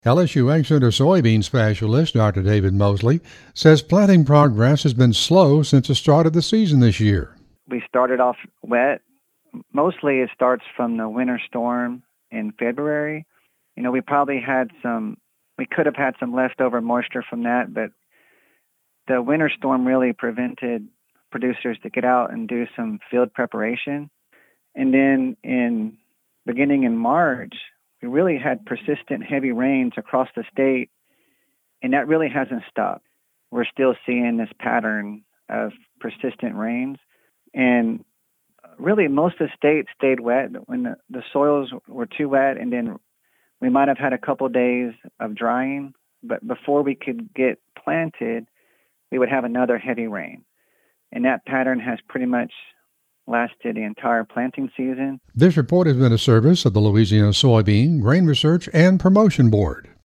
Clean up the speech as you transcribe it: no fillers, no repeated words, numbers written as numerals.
LSU Exeter soybean specialist Dr. David Mosley says planting progress has been slow since the start of the season this year. We started off wet. Mostly it starts from the winter storm in February. We could have had some leftover moisture from that, but the winter storm really prevented producers to get out and do some field preparation. And then beginning in March, we really had persistent heavy rains across the state, and that really hasn't stopped. We're still seeing this pattern of persistent rains, and really most of the state stayed wet when the soils were too wet, and then we might have had a couple days of drying, but before we could get planted, we would have another heavy rain. And that pattern has pretty much lasted the entire planting season. This report has been a service of the Louisiana Soybean, Grain Research, and Promotion Board.